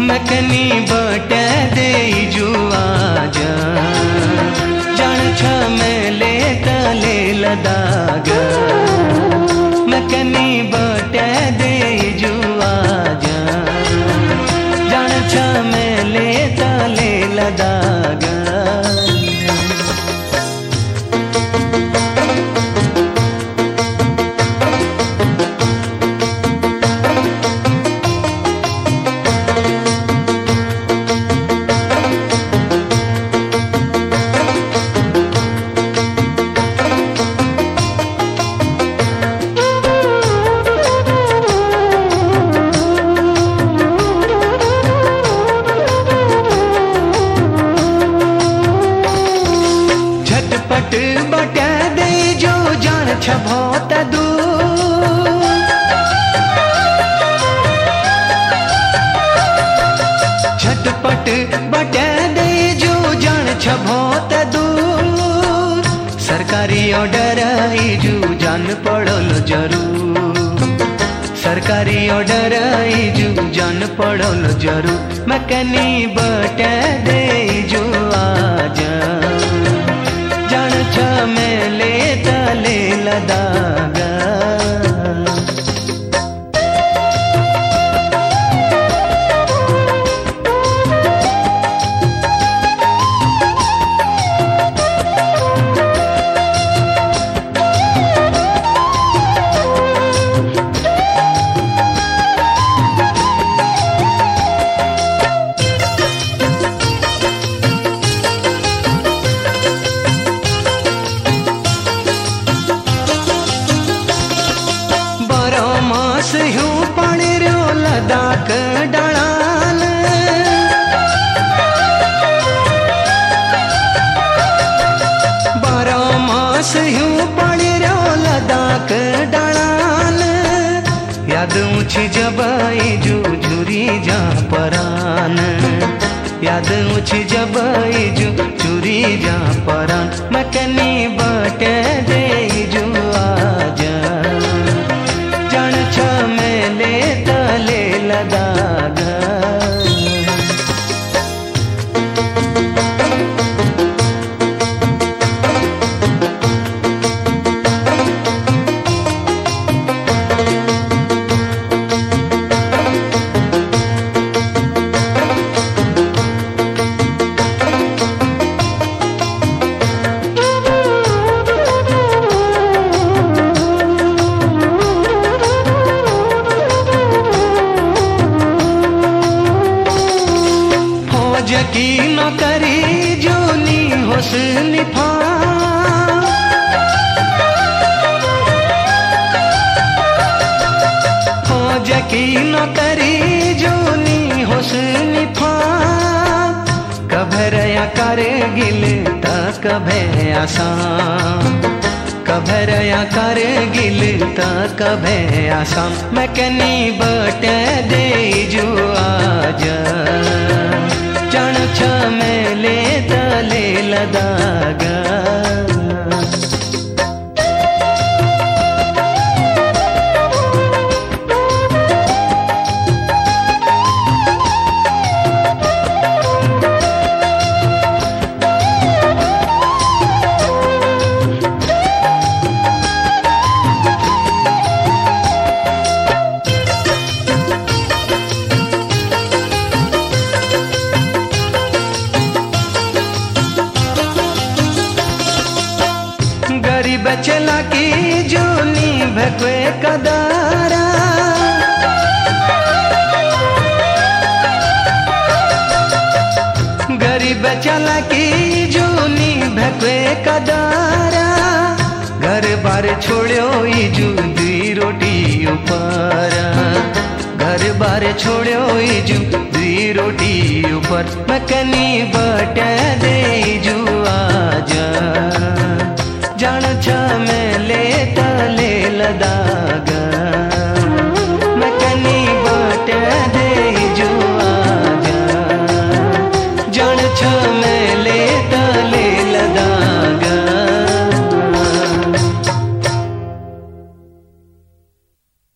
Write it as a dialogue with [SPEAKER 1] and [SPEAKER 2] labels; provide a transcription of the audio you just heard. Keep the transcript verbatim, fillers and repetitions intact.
[SPEAKER 1] मकनी बटे दे जुआ जा जान छ मेले तले लदागा मकनी बटे दे जुआ जा जान छ मेले तले लदागा बटे दे जो जान छ बहुत दूर झटपट बटे दे जो जान छ बहुत दूर सरकारी ऑर्डर आई जो जान पड़ल जरूर सरकारी ऑर्डर आई जो जान पड़ल जरूर मकनी बटे दे जो आजा जान छ मेले तले लदागा यूं पानी रो लदाख डालान बारह मास यूं पानी रो लदाख डालान याद ऊँची जबाई जू झुरी जा परान याद ऊँची जबाई जू झुरी जा परान मकनी बटे दे जू आजा जान छ मेले तले लदागा की नौकरी जूनी हुस्न फा फौज की नौकरी जूनी हुस्न फा कभरया कारगिल ता कभे आसाम कभरया कारगिल ता कभे आसाम मकनी बटे दे जो आजा जान छ मेले तले लदागा गरीब चला की जूनी भगवे कदारा गरीब चला की जूनी भगवे कदारा घर बार छोड़ो जू दी रोटी ऊपर घर बार छोड़ो जू दी रोटी ऊपर मकनी बटे दे जू आजा